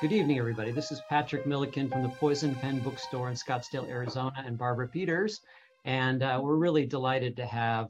Good evening, everybody. This is Patrick Milliken from the Poison Pen Bookstore in Scottsdale, Arizona, and Barbara Peters. And we're really delighted to have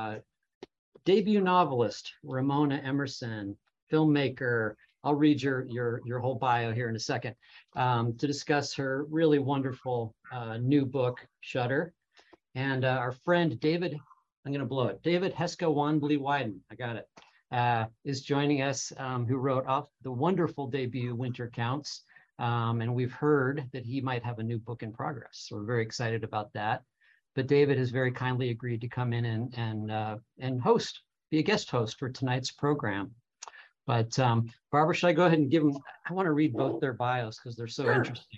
debut novelist Ramona Emerson, filmmaker. I'll read your whole bio here in a second, to discuss her really wonderful new book, Shutter. And our friend David, I'm going to blow it, David Heska Wanbley Wyden, I got it, is joining us, who wrote off the wonderful debut Winter Counts. And we've heard that he might have a new book in progress. So we're very excited about that. But David has very kindly agreed to come in and host, be a guest host for tonight's program. But Barbara, should I go ahead and give them, I want to read both their bios because they're so interesting.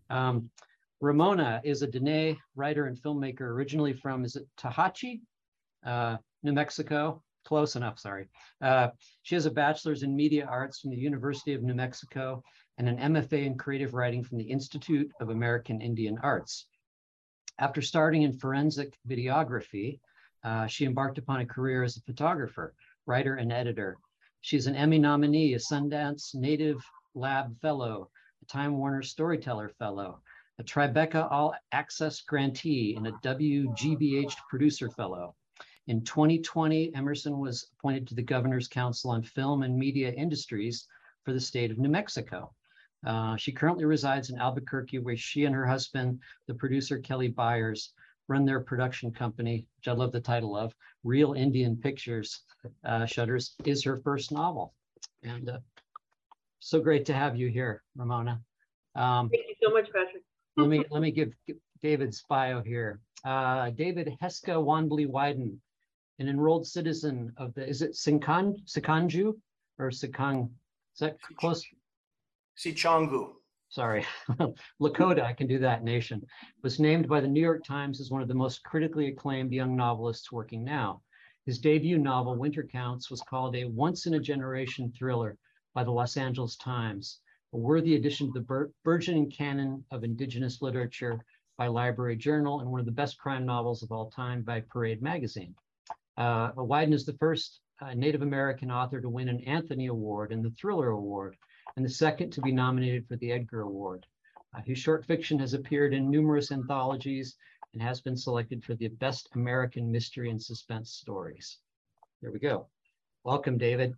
Ramona is a Dene writer and filmmaker originally from, is it Tahachi, New Mexico? Close enough, sorry. She has a bachelor's in media arts from the University of New Mexico and an MFA in creative writing from the Institute of American Indian Arts. After starting in forensic videography, she embarked upon a career as a photographer, writer, and editor. She's an Emmy nominee, a Sundance Native Lab Fellow, a Time Warner Storyteller Fellow, a Tribeca All Access Grantee, and a WGBH Producer Fellow. In 2020, Emerson was appointed to the Governor's Council on Film and Media Industries for the state of New Mexico. She currently resides in Albuquerque, where she and her husband, the producer Kelly Byers, run their production company, which I love the title of, Real Indian Pictures. Shutters is her first novel. And so great to have you here, Ramona. Thank you so much, Patrick. let me give David's bio here. David Heska Wanbley Wyden, an enrolled citizen of the, is it Sikanju or Sikang? Is that close? Sichangu. Sorry, Lakota, I can do that nation, was named by the New York Times as one of the most critically acclaimed young novelists working now. His debut novel, Winter Counts, was called a once-in-a-generation thriller by the Los Angeles Times, a worthy addition to the burgeoning canon of indigenous literature by Library Journal, and one of the best crime novels of all time by Parade Magazine. Wyden is the first Native American author to win an Anthony Award and the Thriller Award, and the second to be nominated for the Edgar Award. His short fiction has appeared in numerous anthologies and has been selected for the Best American Mystery and Suspense Stories. There we go. Welcome, David.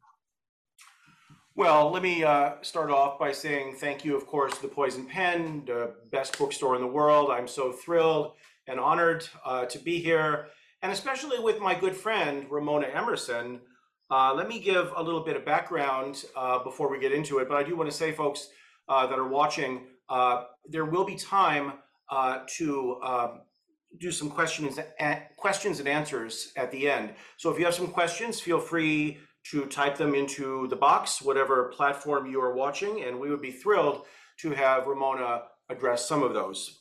Well, let me start off by saying thank you, of course, to the Poison Pen, the best bookstore in the world. I'm so thrilled and honored to be here, and especially with my good friend, Ramona Emerson. Let me give a little bit of background before we get into it, but I do want to say, folks that are watching, there will be time to do some questions and answers at the end. So if you have some questions, feel free to type them into the box, whatever platform you are watching, and we would be thrilled to have Ramona address some of those.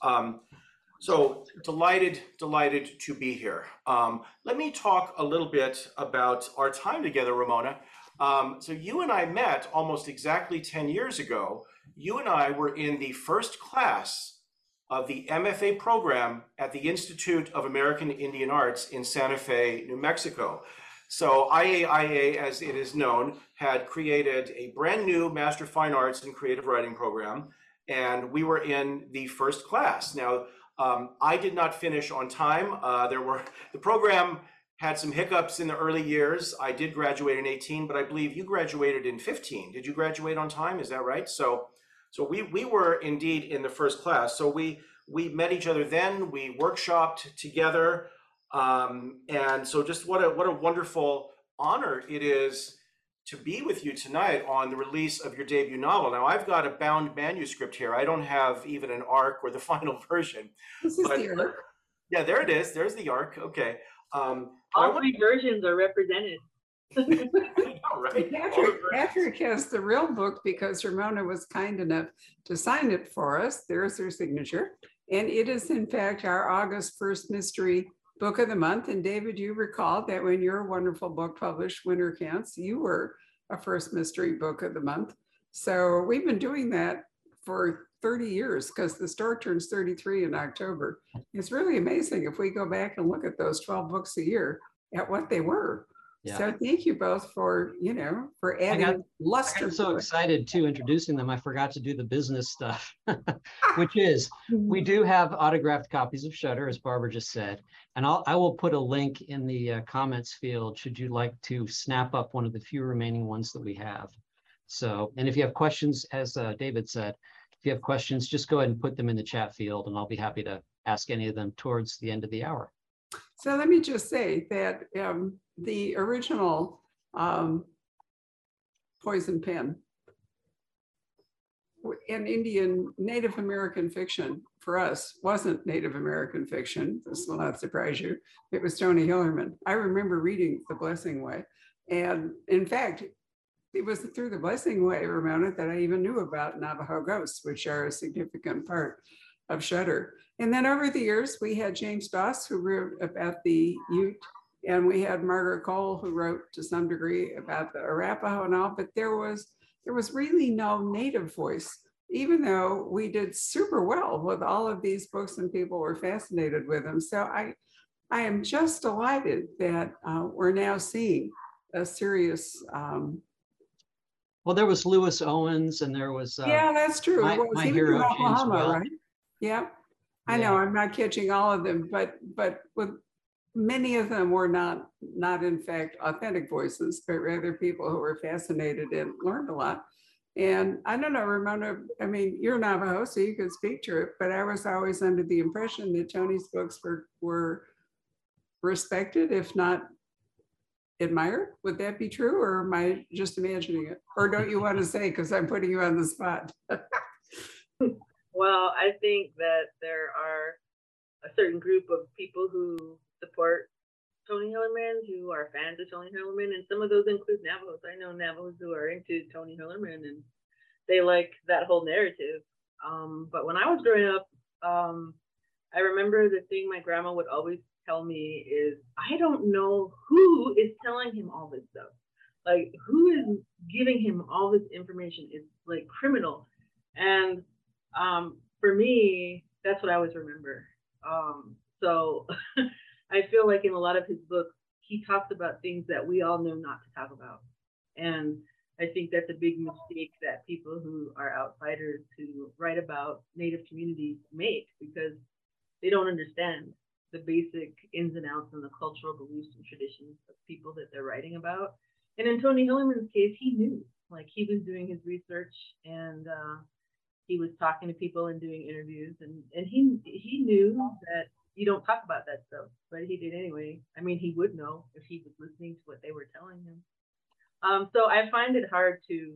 So delighted to be here. Let me talk a little bit about our time together, Ramona. So you and I met almost exactly 10 years ago. You and I were in the first class of the MFA program at the Institute of American Indian Arts in Santa Fe, New Mexico. So IAIA, as it is known, had created a brand new Master of Fine Arts and Creative Writing program, and we were in the first class. Now, I did not finish on time. The program had some hiccups in the early years. I did graduate in 18, but I believe you graduated in 15. Did you graduate on time? Is that right? So we were indeed in the first class. So we met each other then. We workshopped together. And so just what a wonderful honor it is to be with you tonight on the release of your debut novel. Now, I've got a bound manuscript here. I don't have even an ARC or the final version. This is the ARC. Yeah, there it is. There's the ARC. Okay. All three versions are represented. Right. Patrick has the real book because Ramona was kind enough to sign it for us. There's her signature. And it is, in fact, our August 1st mystery book of the month. And David, you recall that when your wonderful book published, Winter Counts, you were a first mystery book of the month. So we've been doing that for 30 years because the store turns 33 in October. It's really amazing if we go back and look at those 12 books a year at what they were. Yeah. So thank you both for, for adding luster. I got so excited too, introducing them, I forgot to do the business stuff, which is, we do have autographed copies of Shudder, as Barbara just said, and I will put a link in the comments field should you like to snap up one of the few remaining ones that we have. So, and if you have questions, as David said, if you have questions, just go ahead and put them in the chat field, and I'll be happy to ask any of them towards the end of the hour. So let me just say that the original Poison Pen in Indian Native American fiction for us wasn't Native American fiction. This will not surprise you. It was Tony Hillerman. I remember reading The Blessing Way. And in fact, it was through The Blessing Way, Ramona, that I even knew about Navajo ghosts, which are a significant part of Shudder. And then over the years, we had James Doss, who wrote about the Ute, and we had Margaret Cole, who wrote to some degree about the Arapaho and all, but there was really no Native voice, even though we did super well with all of these books and people were fascinated with them. So I am just delighted that we're now seeing a serious well, there was Lewis Owens, and there was yeah, that's true. My Hero, James Whale. Right? Yeah, I know. I'm not catching all of them, but with many of them were not in fact authentic voices, but rather people who were fascinated and learned a lot. And I don't know, Ramona, I mean, you're Navajo, so you could speak to it, but I was always under the impression that Tony's books were respected, if not admired. Would that be true, or am I just imagining it? Or don't you want to say, because I'm putting you on the spot? Well, I think that there are a certain group of people who support Tony Hillerman, who are fans of Tony Hillerman, and some of those include Navajos. I know Navajos who are into Tony Hillerman, and they like that whole narrative. But when I was growing up, I remember the thing my grandma would always tell me is, I don't know who is telling him all this stuff. Like, who is giving him all this information? It's like criminal. And for me, that's what I always remember. So I feel like in a lot of his books, he talks about things that we all know not to talk about. And I think that's a big mistake that people who are outsiders who write about Native communities make, because they don't understand the basic ins and outs and the cultural beliefs and traditions of people that they're writing about. And in Tony Hillerman's case, he knew, like, he was doing his research, and he was talking to people and doing interviews, and he knew that you don't talk about that stuff, but he did anyway. I mean, he would know if he was listening to what they were telling him. So I find it hard to,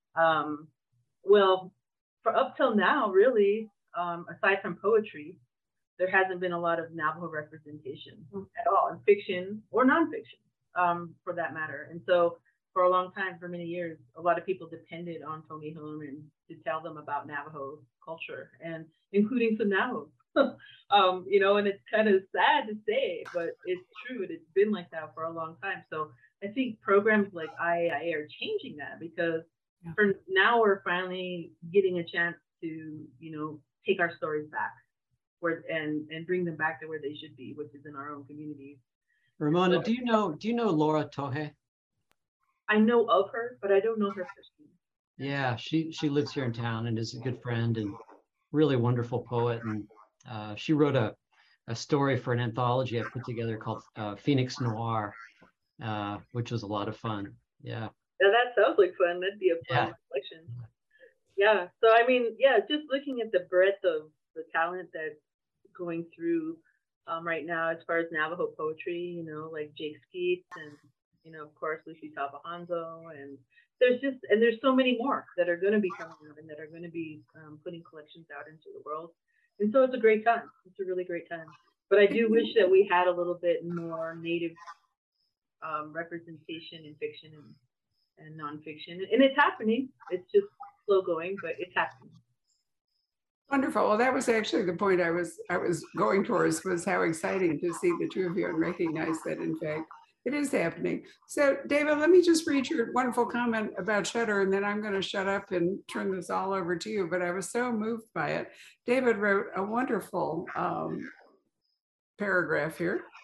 well, for up till now, really, aside from poetry, there hasn't been a lot of Navajo representation at all in fiction or nonfiction, for that matter. And so for a long time, for many years, a lot of people depended on Tony Hillerman to tell them about Navajo culture, and including some Navajos. You know, and it's kind of sad to say, but it's true. It's been like that for a long time. So I think programs like IAIA are changing that, because for now we're finally getting a chance to, you know, take our stories back and bring them back to where they should be, which is in our own communities. Ramona, do you know Laura Tohe? I know of her, but I don't know her personally. Yeah, she lives here in town and is a good friend and really wonderful poet. And she wrote a story for an anthology I put together called Phoenix Noir, which was a lot of fun. Yeah. Yeah, that sounds like fun. That'd be a fun collection. Yeah. So I mean, yeah, just looking at the breadth of the talent that's going through right now as far as Navajo poetry, you know, like Jake Skeets and, you know, of course, Lucy Tabahanzo, and there's so many more that are going to be coming out and that are going to be putting collections out into the world. And so it's a great time. It's a really great time. But I do wish that we had a little bit more Native representation in fiction and nonfiction. And it's happening. It's just slow going, but it's happening. Wonderful. Well, that was actually the point I was going towards, was how exciting to see the two of you and recognize that, in fact, it is happening. So, David, let me just read your wonderful comment about Shudder, and then I'm going to shut up and turn this all over to you. But I was so moved by it. David wrote a wonderful paragraph here.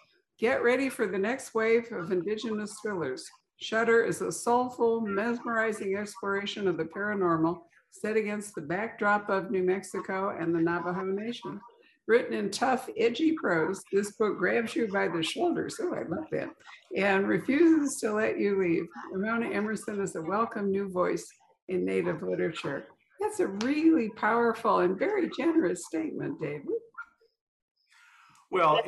Get ready for the next wave of Indigenous thrillers. Shudder is a soulful, mesmerizing exploration of the paranormal set against the backdrop of New Mexico and the Navajo Nation. Written in tough, edgy prose, this book grabs you by the shoulders, oh, I love that, and refuses to let you leave. Ramona Emerson is a welcome new voice in Native literature. That's a really powerful and very generous statement, David. Well,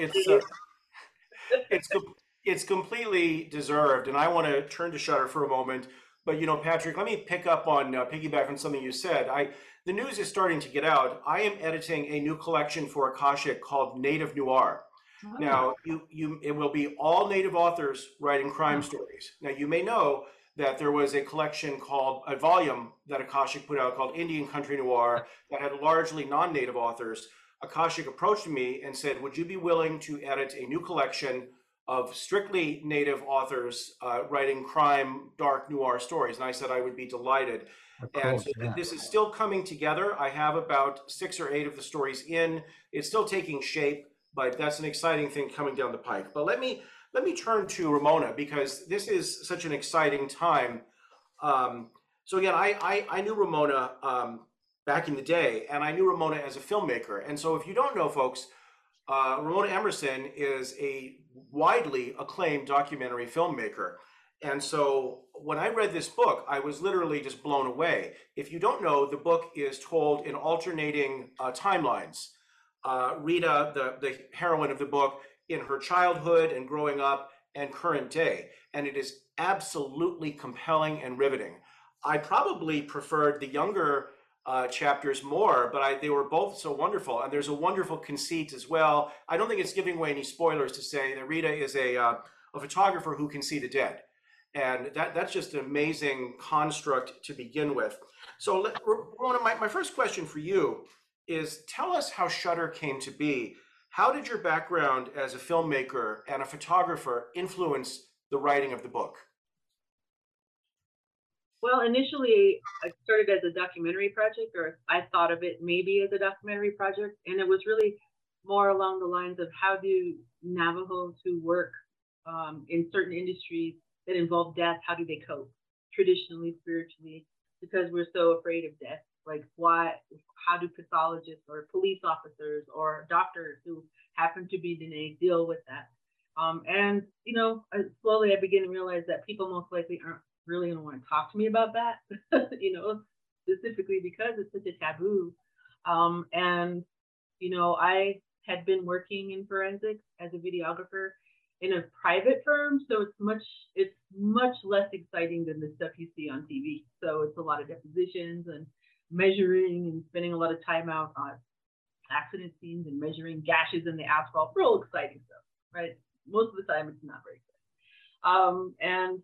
it's completely deserved, and I want to turn to Shudder for a moment. But you know, Patrick, let me pick up on piggyback on something you said. The news is starting to get out. I am editing a new collection for Akashic called Native Noir. Oh. Now, it will be all Native authors writing crime stories. Now, you may know that there was a collection called a volume that Akashic put out called Indian Country Noir that had largely non-Native authors. Akashic approached me and said, would you be willing to edit a new collection of strictly Native authors writing crime, dark noir stories? And I said I would be delighted. And so this is still coming together. I have about 6 or 8 of the stories in. It's still taking shape, but that's an exciting thing coming down the pike. But let me turn to Ramona, because this is such an exciting time. So again, I knew Ramona back in the day, and I knew Ramona as a filmmaker. And so if you don't know, folks, Ramona Emerson is a widely acclaimed documentary filmmaker. And so when I read this book, I was literally just blown away. If you don't know, the book is told in alternating timelines. Rita, the heroine of the book, in her childhood and growing up and current day. And it is absolutely compelling and riveting. I probably preferred the younger chapters more, but they were both so wonderful. And there's a wonderful conceit as well. I don't think it's giving away any spoilers to say that Rita is a photographer who can see the dead. And that's just an amazing construct to begin with. So Ramona, my first question for you is, tell us how Shudder came to be. How did your background as a filmmaker and a photographer influence the writing of the book? Well, initially, I started as a documentary project, or I thought of it maybe as a documentary project. And it was really more along the lines of how do Navajos who work in certain industries that involve death, how do they cope traditionally, spiritually, because we're so afraid of death. Like how do pathologists or police officers or doctors who happen to be Dene deal with that? And, you know, slowly I began to realize that people most likely aren't really going to want to talk to me about that, you know, specifically because it's such a taboo. And, you know, I had been working in forensics as a videographer in a private firm, so it's much less exciting than the stuff you see on TV. So it's a lot of depositions and measuring and spending a lot of time out on accident scenes and measuring gashes in the asphalt. Real exciting stuff, right? Most of the time, it's not very exciting. And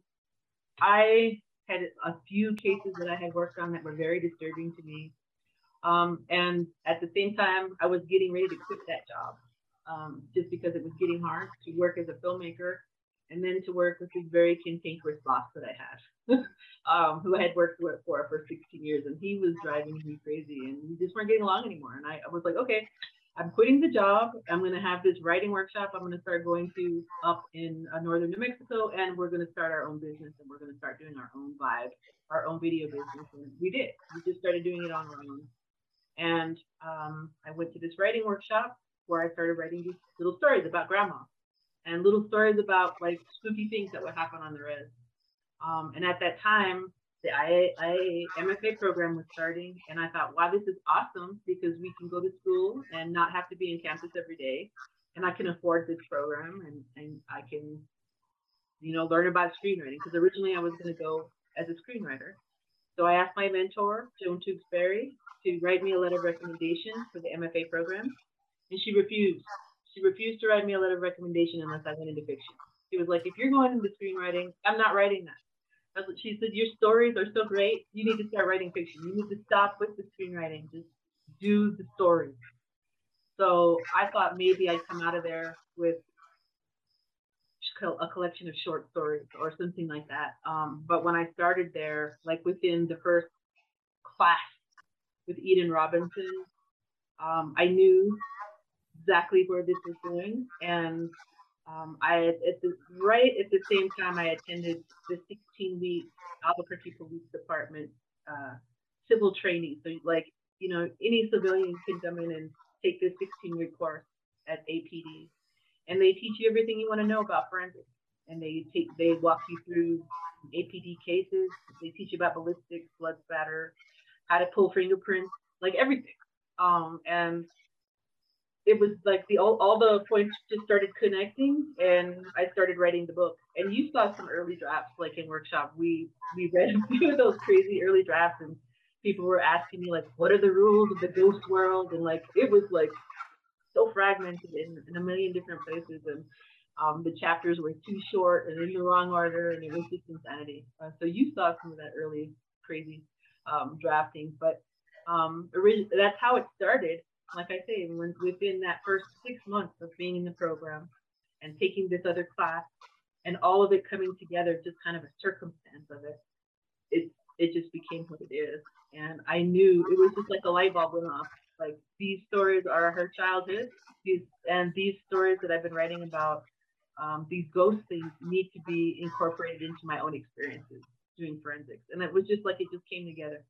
I had a few cases that I had worked on that were very disturbing to me. And at the same time, I was getting ready to quit that job. Just because it was getting hard to work as a filmmaker and then to work with this very cantankerous boss that I had, who I had worked for 16 years, and he was driving me crazy, and we just weren't getting along anymore. And I was like, okay, I'm quitting the job. I'm going to have this writing workshop. I'm going to start going to up in northern New Mexico, and we're going to start our own business, and we're going to start doing our own vibe, our own video business. And we did. We just started doing it on our own. And I went to this writing workshop where I started writing these little stories about grandma and little stories about like spooky things that would happen on the res. And at that time, the IAA MFA program was starting, and I thought, wow, this is awesome because we can go to school and not have to be in campus every day, and I can afford this program, and I can, you know, learn about screenwriting, because originally I was going to go as a screenwriter. So I asked my mentor, Joan Tewksbury, to write me a letter of recommendation for the MFA program. And she refused. She refused to write me a letter of recommendation unless I went into fiction. She was like, if you're going into screenwriting, I'm not writing that. That's what she said. Your stories are so great. You need to start writing fiction. You need to stop with the screenwriting. Just do the stories. So I thought maybe I'd come out of there with a collection of short stories or something like that. But when I started there, like within the first class with Eden Robinson, I knew exactly where this was going, and Right at the same time, I attended the 16-week Albuquerque Police Department civil training. So like, you know, any civilian can come in and take this 16-week course at APD, and they teach you everything you want to know about forensics. And they walk you through APD cases. They teach you about ballistics, blood spatter, how to pull fingerprints, like everything. And it was like all the points just started connecting, and I started writing the book. And you saw some early drafts, like in workshop. We read a few of those crazy early drafts, and people were asking me like, what are the rules of the ghost world? And like, it was like so fragmented in a million different places, and the chapters were too short and in the wrong order, and it was just insanity. So you saw some of that early crazy drafting, but that's how it started. Like I say, within that first 6 months of being in the program and taking this other class and all of it coming together, just kind of a circumstance of it, it just became what it is. And I knew it was just like a light bulb went off. Like, these stories are her childhood, these stories that I've been writing about, these ghost things need to be incorporated into my own experiences doing forensics. And it was just like, it just came together.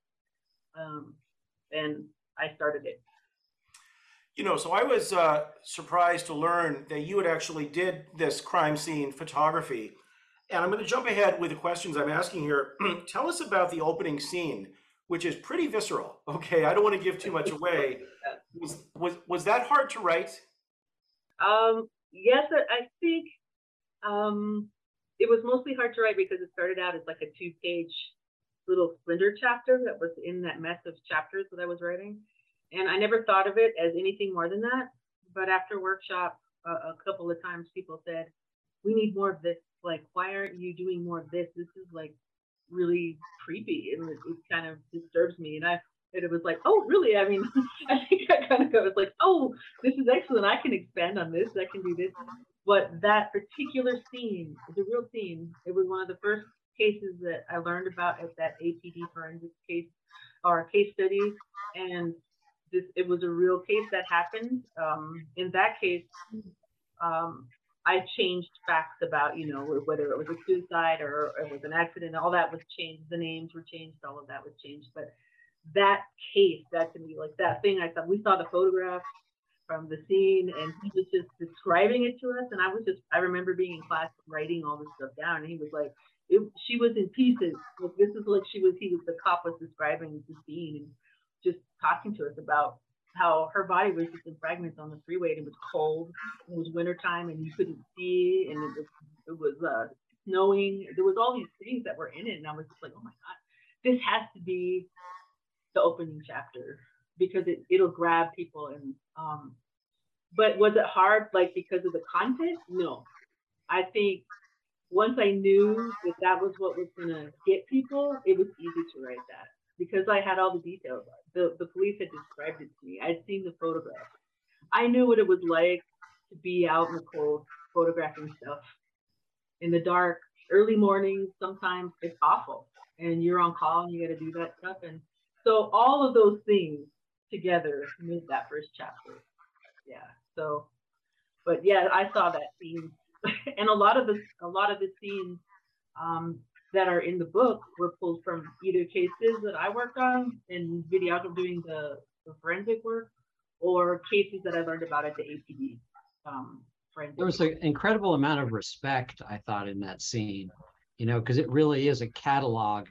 And I started it. You know, so I was surprised to learn that you had actually did this crime scene photography. And I'm going to jump ahead with the questions I'm asking here. Tell us about the opening scene, which is pretty visceral. Okay, I don't want to give too much away. Was that hard to write? Yes, I think it was mostly hard to write because it started out as like a 2-page little splinter chapter that was in that mess of chapters that I was writing. And I never thought of it as anything more than that. But after workshop, a couple of times people said, we need more of this. Like, why aren't you doing more of this? This is like really creepy, and it kind of disturbs me. And it was like, oh, really? I mean, I think I kind of was like, oh, this is excellent. I can expand on this. I can do this. But that particular scene is a real scene. It was one of the first cases that I learned about at that APD forensics case or case study. And it was a real case that happened. In that case, I changed facts about, you know, whether it was a suicide or it was an accident. All that was changed. The names were changed. All of that was changed. But that case, that to me, like that thing, we saw the photograph from the scene, and he was just describing it to us. And I remember being in class writing all this stuff down, and he was like, she was in pieces. Like, this is like the cop was describing the scene and just talking to us about how her body was just in fragments on the freeway, and it was cold. It was wintertime, and you couldn't see, and it was snowing. There was all these things that were in it, and I was just like, oh my God, this has to be the opening chapter because it'll grab people. And but was it hard, like, because of the content? No. I think once I knew that was what was gonna get people, it was easy to write that. Because I had all the details. The police had described it to me. I'd seen the photographs. I knew what it was like to be out in the cold photographing stuff in the dark, early mornings. Sometimes it's awful, and you're on call and you got to do that stuff. And so all of those things together made that first chapter. Yeah. So, but yeah, I saw that scene, and a lot of the scenes that are in the book were pulled from either cases that I worked on in videography doing the forensic work, or cases that I learned about at the APD. There was an incredible amount of respect, I thought, in that scene, you know, because it really is a catalog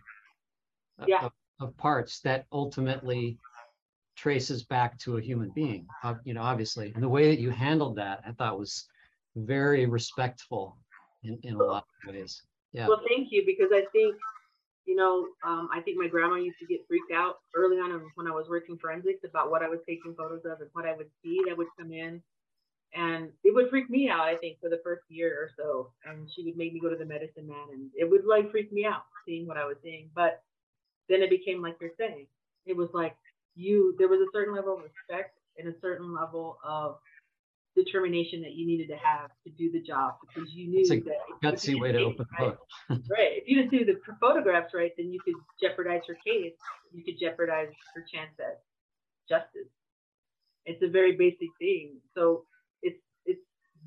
of parts that ultimately traces back to a human being, you know, obviously. And the way that you handled that, I thought was very respectful in a lot of ways. Yeah. Well, thank you, because I think, you know, I think my grandma used to get freaked out early on when I was working forensics about what I was taking photos of and what I would see that would come in. And it would freak me out, I think, for the first year or so. And she would make me go to the medicine man, and it would like freak me out seeing what I was seeing. But then it became like you're saying. It was like there was a certain level of respect and a certain level of determination that you needed to have to do the job, because you knew that gutsy way to open the book. Right. If you didn't do the photographs right, then you could jeopardize her case. You could jeopardize her chance at justice. It's a very basic thing. So it's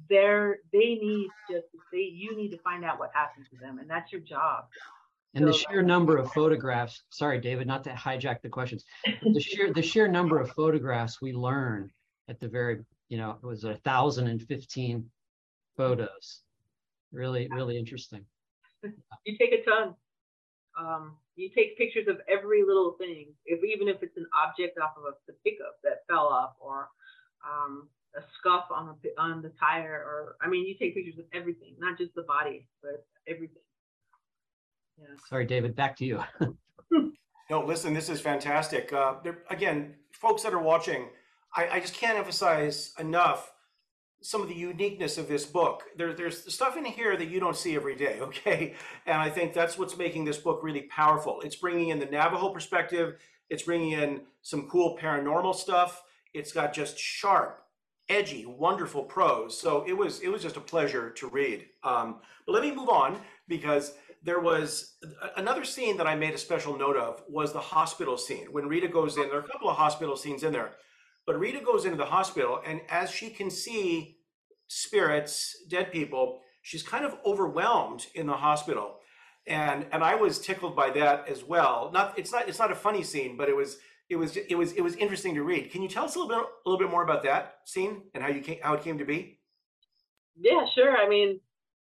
they need justice. You need to find out what happened to them, and that's your job. And the So- sheer number of photographs, sorry, David, not to hijack the questions, but the sheer number of photographs we learn at the very, you know, it was 1,015 photos. Really, really interesting. You take a ton. You take pictures of every little thing, even if it's an object off of the pickup that fell off, or a scuff on the tire, or I mean, you take pictures of everything, not just the body, but everything. Yeah. Sorry, David, back to you. No, listen, this is fantastic. Again, folks that are watching, I just can't emphasize enough some of the uniqueness of this book. There's stuff in here that you don't see every day, okay? And I think that's what's making this book really powerful. It's bringing in the Navajo perspective. It's bringing in some cool paranormal stuff. It's got just sharp, edgy, wonderful prose. So it was just a pleasure to read. But let me move on, because there was another scene that I made a special note of, was the hospital scene. When Rita goes in, there are a couple of hospital scenes in there, but Rita goes into the hospital, and as she can see spirits, dead people, she's kind of overwhelmed in the hospital. And I was tickled by that as well. It's not a funny scene, but it was interesting to read. Can you tell us a little bit more about that scene and how it came to be? Yeah, sure. I mean,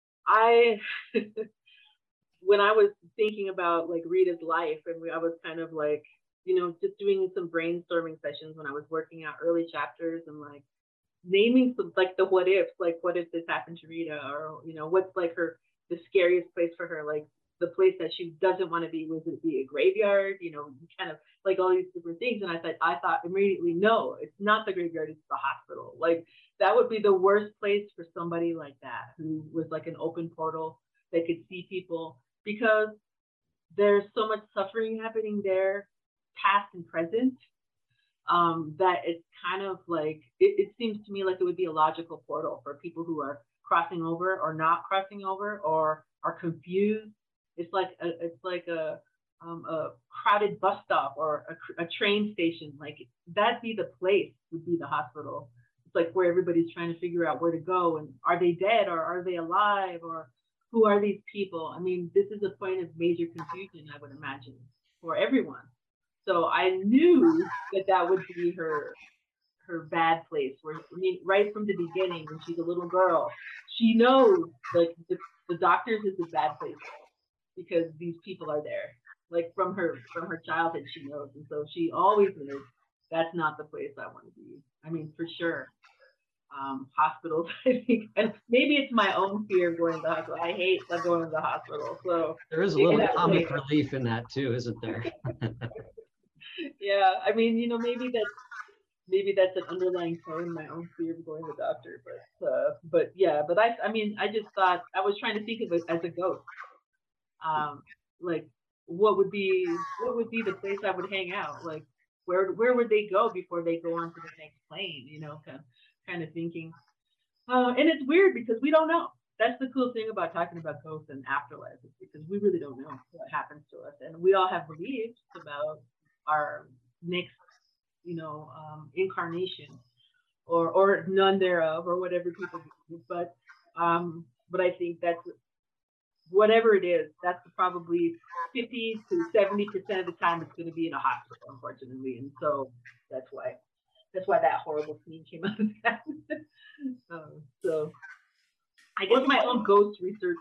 when I was thinking about like Rita's life, and I was kind of like, you know, just doing some brainstorming sessions when I was working out early chapters, and like naming some, like the what ifs, like what if this happened to Rita, or, you know, what's like the scariest place for her, like the place that she doesn't want to be. Was it be a graveyard? You know, kind of like all these different things. And I thought immediately, no, it's not the graveyard, it's the hospital. Like that would be the worst place for somebody like that, who was like an open portal that could see people, because there's so much suffering happening there, past and present, that it's kind of like, it seems to me like it would be a logical portal for people who are crossing over or not crossing over, or are confused. It's like a crowded bus stop, or a train station. Like that'd be the place, would be the hospital. It's like where everybody's trying to figure out where to go, and are they dead, or are they alive, or who are these people? I mean, this is a point of major confusion, I would imagine, for everyone. So I knew that would be her bad place. Where, I mean, right from the beginning, when she's a little girl, she knows like the doctors is a bad place, because these people are there. Like from her childhood, she knows, and so she always knew that's not the place I want to be. I mean, for sure. Hospitals, I think, and maybe it's my own fear of going to the hospital. I hate going to the hospital. So There is a little comic relief in that too, isn't there? Yeah, I mean, you know, maybe that's an underlying tone, my own fear of going to the doctor. But yeah, but I mean, I just thought, I was trying to think of it as a ghost. Like what would be the place I would hang out? Like where would they go before they go on to the next plane? You know, kind of thinking. And it's weird because we don't know. That's the cool thing about talking about ghosts and afterlife, is because we really don't know what happens to us, and we all have beliefs about our next, you know, incarnation, or none thereof, or whatever people do. But I think that's, whatever it is, that's probably 50 to 70% of the time it's going to be in a hospital, unfortunately, and so that's why that horrible scene came out of that. So I guess my own ghost research.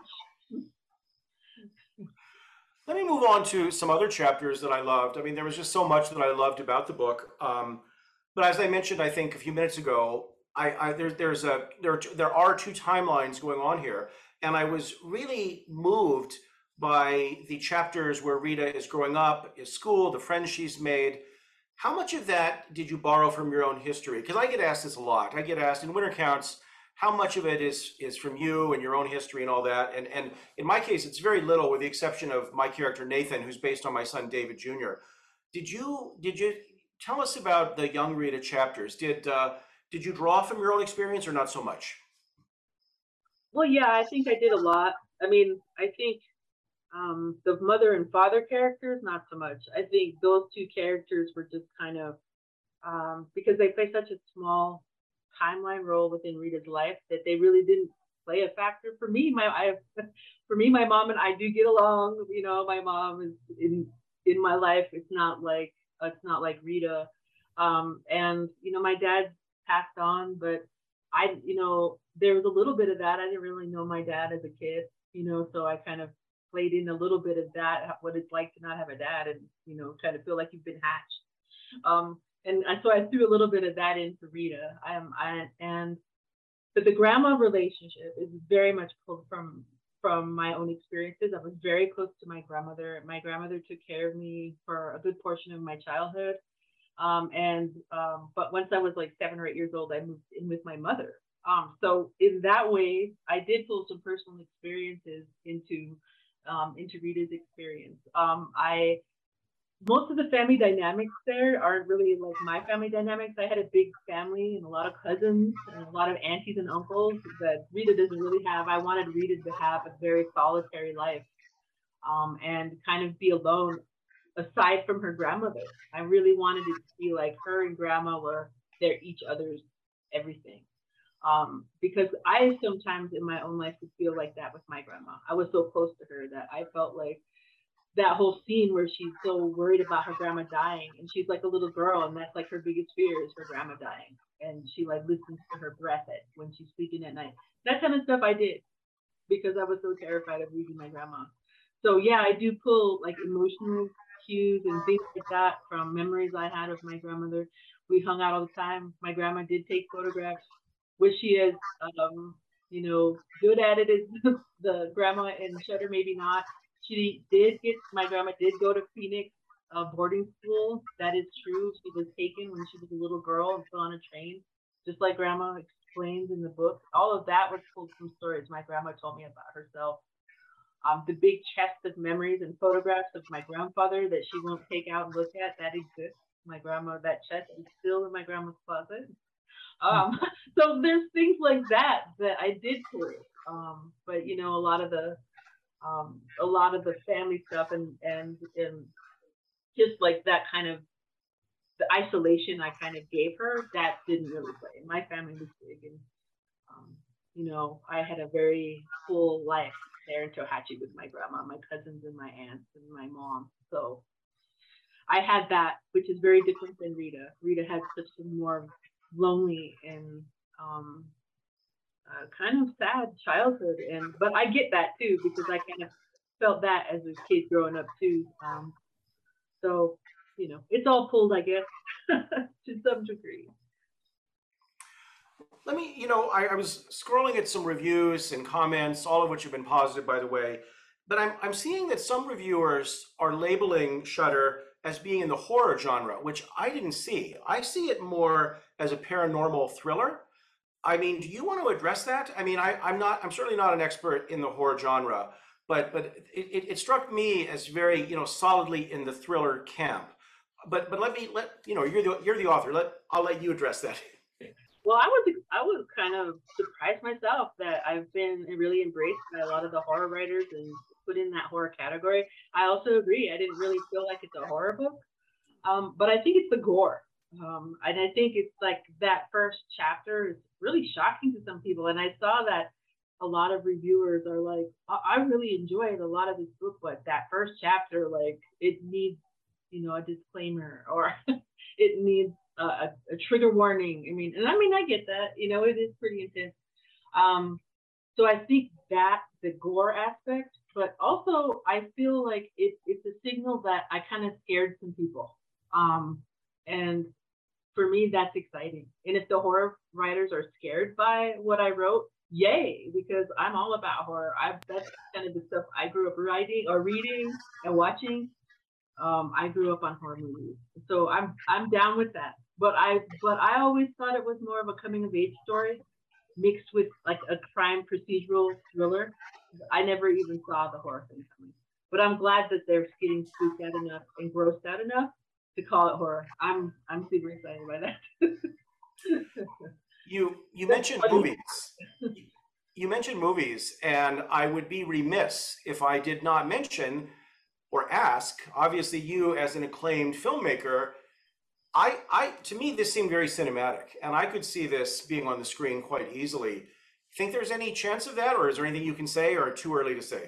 Let me move on to some other chapters that I loved. I mean, there was just so much that I loved about the book. But as I mentioned, I think a few minutes ago, there are two timelines going on here, and I was really moved by the chapters where Rita is growing up, is school, the friends she's made. How much of that did you borrow from your own history? Because I get asked this a lot. I get asked in Winter Counts, how much of it is from you and your own history and all that? And in my case, it's very little, with the exception of my character, Nathan, who's based on my son, David Jr. Did you tell us about the young Rita chapters? Did you draw from your own experience, or not so much? Well, yeah, I think I did a lot. I mean, I think the mother and father characters, not so much. I think those two characters were just kind of, because they play such a small timeline role within Rita's life that they really didn't play a factor. For me, my mom and I do get along. You know, my mom is in my life. It's not like Rita. And you know, my dad passed on, but there was a little bit of that. I didn't really know my dad as a kid, you know, so I kind of played in a little bit of that, what it's like to not have a dad, and you know, kind of feel like you've been hatched. And so I threw a little bit of that into Rita. But the grandma relationship is very much pulled from my own experiences. I was very close to my grandmother. My grandmother took care of me for a good portion of my childhood. But once I was like 7 or 8 years old, I moved in with my mother. So in that way, I did pull some personal experiences into Rita's experience. Most of the family dynamics there aren't really like my family dynamics. I had a big family and a lot of cousins and a lot of aunties and uncles that Rita doesn't really have. I wanted Rita to have a very solitary life, and kind of be alone aside from her grandmother. I really wanted it to be like her and grandma were each other's everything. Because I sometimes in my own life would feel like that with my grandma. I was so close to her that I felt like that whole scene where she's so worried about her grandma dying, and she's like a little girl, and that's like her biggest fear is her grandma dying, and she like listens to her breath when she's sleeping at night. That kind of stuff I did because I was so terrified of losing my grandma. So yeah, I do pull like emotional cues and things like that from memories I had of my grandmother. We hung out all the time. My grandma did take photographs. Which she is, good at it is the grandma in Shutter, maybe not. My grandma did go to Phoenix boarding school. That is true. She was taken when she was a little girl and put on a train, just like grandma explains in the book. All of that was pulled from stories my grandma told me about herself. The big chest of memories and photographs of my grandfather that she won't take out and look at, that exists. My grandma, that chest is still in my grandma's closet. So there's things like that I did pull. But you know, a lot of the family stuff and just like that kind of the isolation I kind of gave her, that didn't really play. My family was big, and I had a very full life there in Tohatchi with my grandma, my cousins, and my aunts, and my mom. So I had that, which is very different than Rita. Rita had such a more lonely and kind of sad childhood, but I get that too because I kind of felt that as a kid growing up too. So it's all pulled, I guess, to some degree. Let me, I was scrolling at some reviews and comments, all of which have been positive, by the way, but I'm seeing that some reviewers are labeling Shutter as being in the horror genre, which I didn't see. I see it more as a paranormal thriller. I mean, do you want to address that? I mean, I'm certainly not an expert in the horror genre, but it struck me as very, solidly in the thriller camp. But you're the author. I'll let you address that. Well, I was kind of surprised myself that I've been really embraced by a lot of the horror writers and put in that horror category. I also agree. I didn't really feel like it's a horror book, but I think it's the gore. And I think it's like that first chapter is really shocking to some people. And I saw that a lot of reviewers are like, I really enjoyed a lot of this book, but that first chapter, like it needs, a disclaimer, or it needs a trigger warning. I get that, it is pretty intense. So I think that the gore aspect, but also I feel like it's a signal that I kind of scared some people. And for me, that's exciting. And if the horror writers are scared by what I wrote, yay, because I'm all about horror. That's kind of the stuff I grew up reading and watching. I grew up on horror movies, so I'm down with that. But I always thought it was more of a coming of age story mixed with like a crime procedural thriller. I never even saw the horror thing coming. But I'm glad that they're getting spooked out enough and grossed out enough to call it horror. I'm super excited by that. You mentioned movies. You mentioned movies, and I would be remiss if I did not mention or ask, obviously you as an acclaimed filmmaker, To me, this seemed very cinematic, and I could see this being on the screen quite easily. Think there's any chance of that, or is there anything you can say, or too early to say?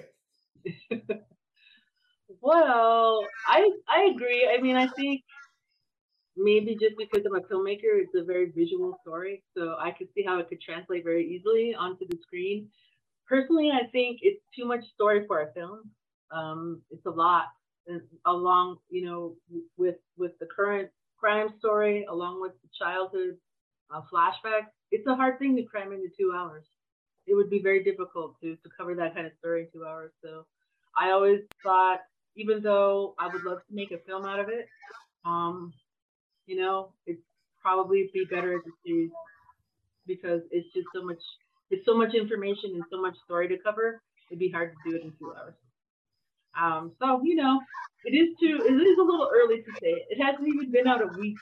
Well, I agree. I mean, I think maybe just because I'm a filmmaker, it's a very visual story, so I could see how it could translate very easily onto the screen. Personally, I think it's too much story for a film. It's a lot, and along, with the current crime story, along with the childhood flashbacks, it's a hard thing to cram into 2 hours. It would be very difficult to cover that kind of story in 2 hours. So I always thought, even though I would love to make a film out of it, um, it'd probably be better as a series because it's so much information and so much story to cover. It'd be hard to do it in 2 hours. So it is a little early to say it. It hasn't even been out a week.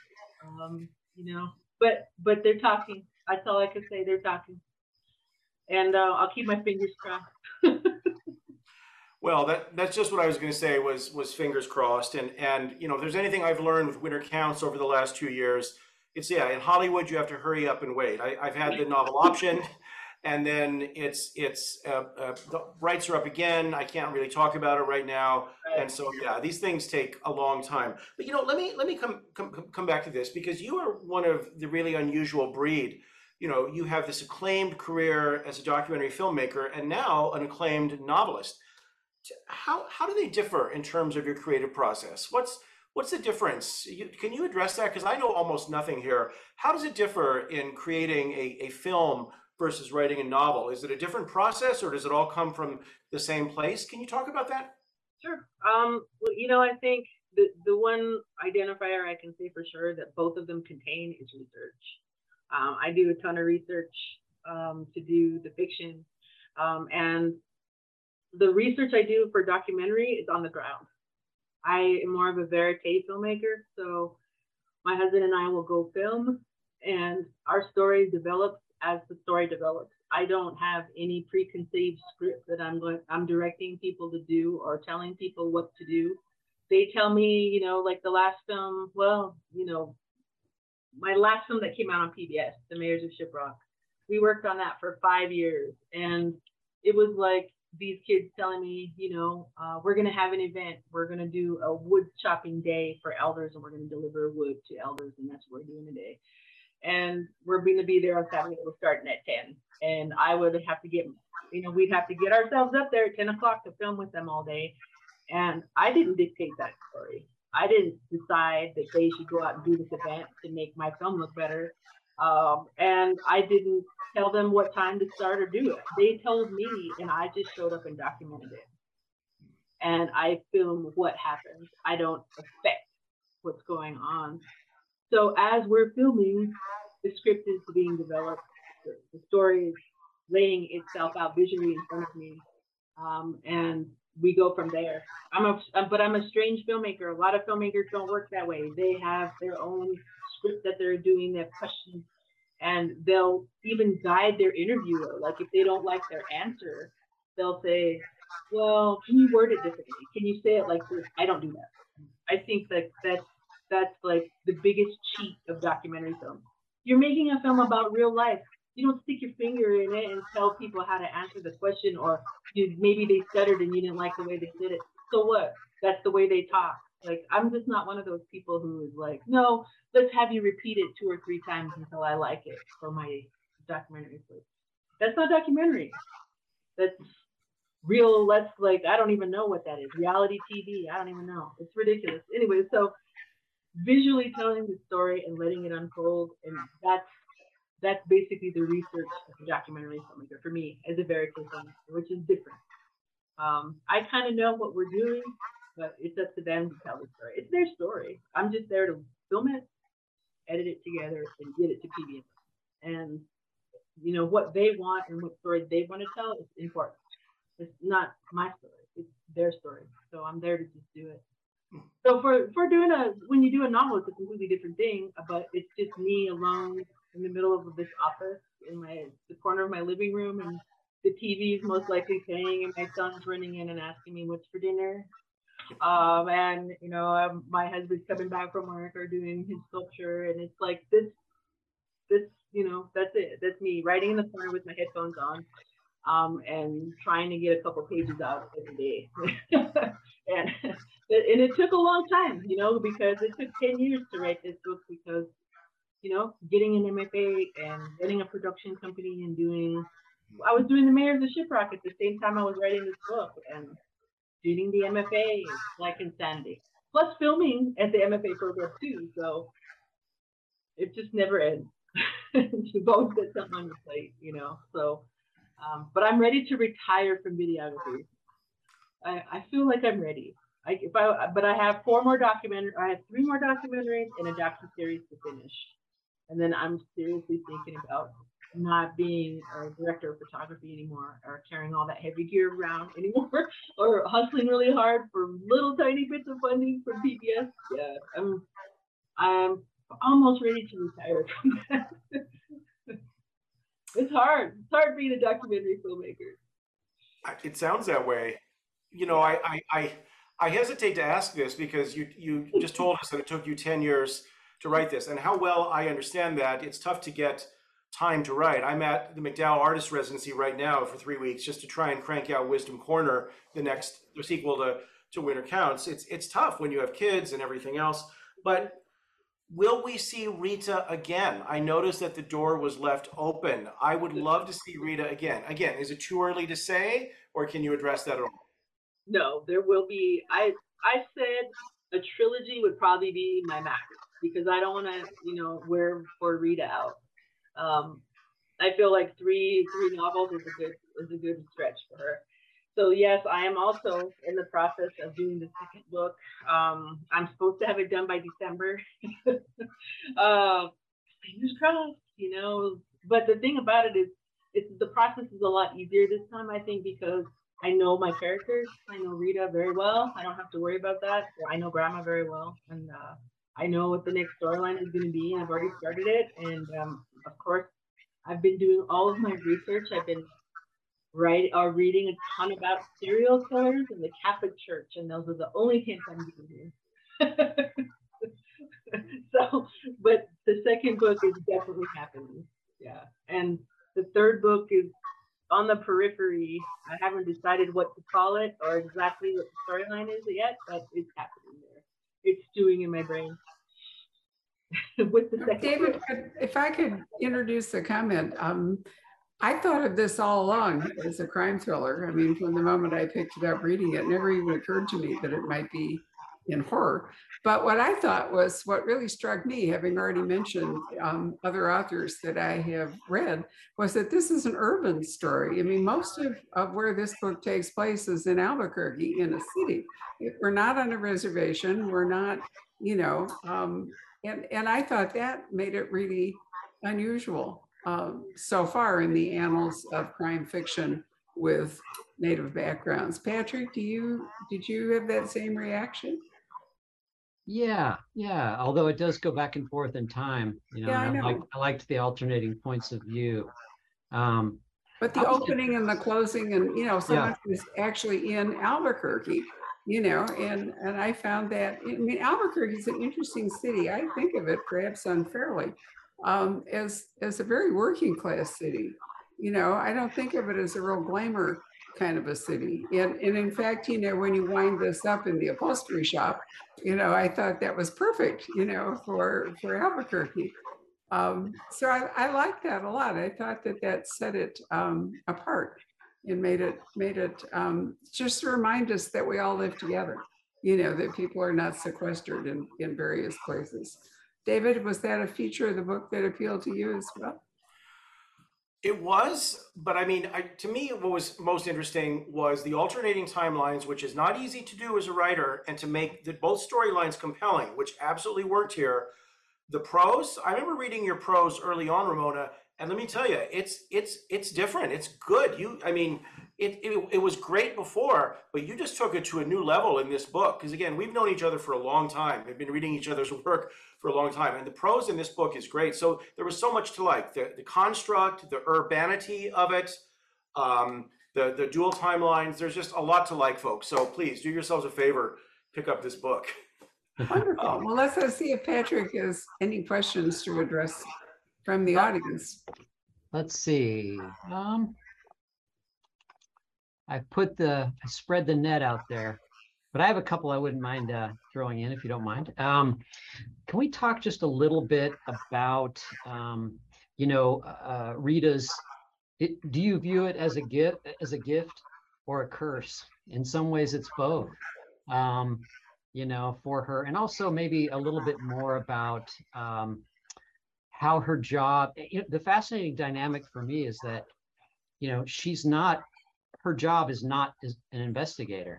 But they're talking. That's all I can say. They're talking, and I'll keep my fingers crossed. Well, that's just what I was going to say was fingers crossed. And if there's anything I've learned with Winter Counts over the last 2 years, it's in Hollywood you have to hurry up and wait. I've had the novel option, and then the rights are up again. I can't really talk about it right now, and so these things take a long time. But let me come back to this, because you are one of the really unusual breed. You have this acclaimed career as a documentary filmmaker, and now an acclaimed novelist. How do they differ in terms of your creative process? What's the difference? Can you address that? Because I know almost nothing here. How does it differ in creating a film versus writing a novel? Is it a different process, or does it all come from the same place? Can you talk about that? Sure. Well, I think the one identifier I can say for sure that both of them contain is research. I do a ton of research to do the fiction, and the research I do for documentary is on the ground. I am more of a verite filmmaker, so my husband and I will go film, and our story develops as the story develops. I don't have any preconceived script that I'm directing people to do or telling people what to do. They tell me, like the last film, my last film that came out on PBS, The Mayors of Shiprock, we worked on that for 5 years, and it was like these kids telling me, we're going to have an event. We're going to do a wood chopping day for elders, and we're going to deliver wood to elders, and that's what we're doing today. And we're going to be there on Saturday. We're starting at 10. And I would have to we'd have to get ourselves up there at 10 o'clock to film with them all day. And I didn't dictate that story. I didn't decide that they should go out and do this event to make my film look better. And I didn't tell them what time to start or do it. They told me, and I just showed up and documented it. And I film what happens. I don't affect what's going on. So as we're filming, the script is being developed, the story is laying itself out visually in front of me, and we go from there. But I'm a strange filmmaker. A lot of filmmakers don't work that way. They have their own script that they're doing, they have questions, and they'll even guide their interviewer. Like if they don't like their answer, they'll say, well, can you word it differently? Can you say it like this? I don't do that. I think that's like the biggest cheat of documentary film. You're making a film about real life. You don't stick your finger in it and tell people how to answer the question, or maybe they stuttered and you didn't like the way they did it. So what? That's the way they talk. Like, I'm just not one of those people who is like, no, let's have you repeat it 2 or 3 times until I like it for my documentary. That's not documentary. That's real. That's like, I don't even know what that is. Reality TV. I don't even know. It's ridiculous. Anyway, so visually telling the story and letting it unfold, and that's basically the research of a documentary filmmaker for me as a verite filmmaker, which is different. I kind of know what we're doing, but it's up to them to tell the story. It's their story. I'm just there to film it, edit it together, and get it to PBS. And what they want and what story they want to tell is important. It's not my story; it's their story. So I'm there to just do it. So for when you do a novel, it's a completely different thing. But it's just me alone in the middle of this office in the corner of my living room, and the TV is most likely playing, and my son's running in and asking me what's for dinner. And my husband's coming back from work or doing his sculpture, and it's like this, that's it. That's me writing in the corner with my headphones on, and trying to get a couple pages out every day. and it took a long time, because it took 10 years to write this book, because getting an MFA and getting a production company and I was doing the Mayor of the Shiprock at the same time I was writing this book, and doing the MFA is like insanity. Plus filming at the MFA program too, so it just never ends. You've always got something on your plate, So, but I'm ready to retire from videography. I feel like I'm ready. But I have 3 more documentaries and a docuseries to finish. And then I'm seriously thinking about not being a director of photography anymore, or carrying all that heavy gear around anymore, or hustling really hard for little tiny bits of funding from PBS. Yeah, I'm almost ready to retire from that. It's hard. It's hard being a documentary filmmaker. It sounds that way. I hesitate to ask this because you just told us that it took you 10 years to write this, and how well I understand that it's tough to get time to write. I'm at the MacDowell Artist Residency right now for 3 weeks just to try and crank out Wisdom Corner, the sequel to Winter Counts. It's tough when you have kids and everything else, but will we see Rita again? I noticed that the door was left open. I would love to see Rita again. Again, is it too early to say, or can you address that at all? No, there will be. I said a trilogy would probably be my max, because I don't want to, wear for Rita out. I feel like three novels is a good stretch for her. So yes, I am also in the process of doing the second book. I'm supposed to have it done by December. Fingers crossed, But the thing about it is, the process is a lot easier this time, I think, because I know my characters. I know Rita very well. I don't have to worry about that. I know Grandma very well, and I know what the next storyline is going to be. I've already started it, and of course, I've been doing all of my research. I've been reading a ton about serial killers and the Catholic Church, and those are the only hints I'm giving here. So, but the second book is definitely happening. Yeah, and the third book is on the periphery. I haven't decided what to call it or exactly what the storyline is yet, but it's happening there. It's stewing in my brain. With the second David, book. if I could introduce a comment, I thought of this all along as a crime thriller. I mean, from the moment I picked it up reading it, it never even occurred to me that it might be in horror. But what I thought was, what really struck me, having already mentioned other authors that I have read, was that this is an urban story. I mean, most of where this book takes place is in Albuquerque, in a city. We're not on a reservation. We're not, and I thought that made it really unusual so far in the annals of crime fiction with Native backgrounds. Patrick, did you have that same reaction? Yeah. Although it does go back and forth in time, Yeah, I know. I liked the alternating points of view. But the opening and the closing, and so much is actually in Albuquerque, and I found that, I mean, Albuquerque is an interesting city. I think of it perhaps unfairly as a very working class city. I don't think of it as a real glamour kind of a city. And in fact, when you wind this up in the upholstery shop, I thought that was perfect, for Albuquerque. So I like that a lot. I thought that set it apart and made it just to remind us that we all live together, that people are not sequestered in various places. David, was that a feature of the book that appealed to you as well? It was, but I mean, to me, what was most interesting was the alternating timelines, which is not easy to do as a writer, and to make both storylines compelling, which absolutely worked here. The prose, I remember reading your prose early on, Ramona, and let me tell you, it's different. It's good. It was great before, but you just took it to a new level in this book. Because again, we've known each other for a long time. We've been reading each other's work for a long time, and the prose in this book is great. So there was so much to like. The construct, the urbanity of it, the dual timelines. There's just a lot to like, folks. So please do yourselves a favor pick up this book. Wonderful. Well, let's see if Patrick has any questions to address from the audience. Let's see. I spread the net out there, but I have a couple I wouldn't mind throwing in if you don't mind. Can we talk just a little bit about, Rita's? Do you view it as a gift or a curse? In some ways, it's both. For her, and also maybe a little bit more about how her job. The fascinating dynamic for me is that, her job is not as an investigator.